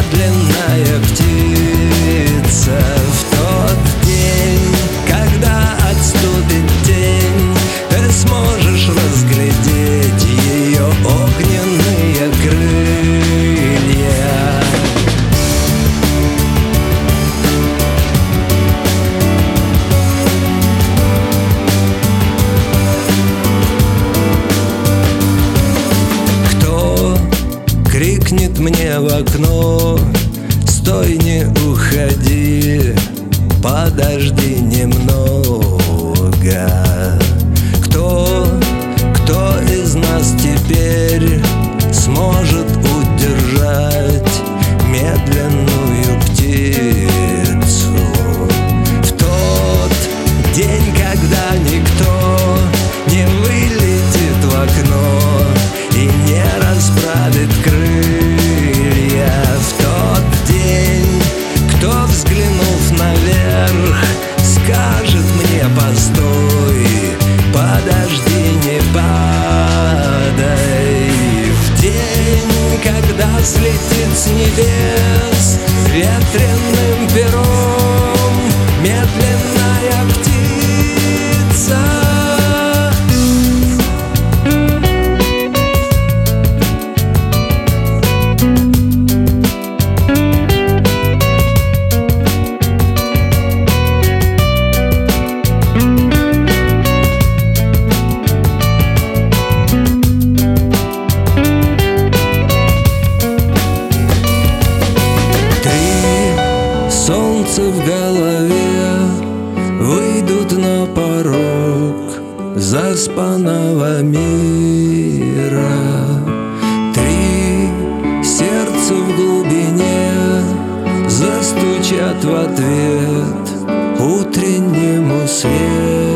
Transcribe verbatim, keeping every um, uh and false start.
медленная птица. В тот день, когда отступит тень, ты сможешь разглядеть ее огненные крылья. Кто крикнет мне в окно: стой, не уходи, подожди немного. Кто, кто из нас теперь сможет удержать медленную птицу? В тот день, когда никто не вылетит в окно и не расправит крылья. В тот день, кто, взглянув наверх, скажет мне: постой, подожди, не падай. В день, когда слетит с небес ветреным пером медленная птица. Солнце в голове выйдут на порог заспанного мира. Три сердца в глубине застучат в ответ утреннему свету.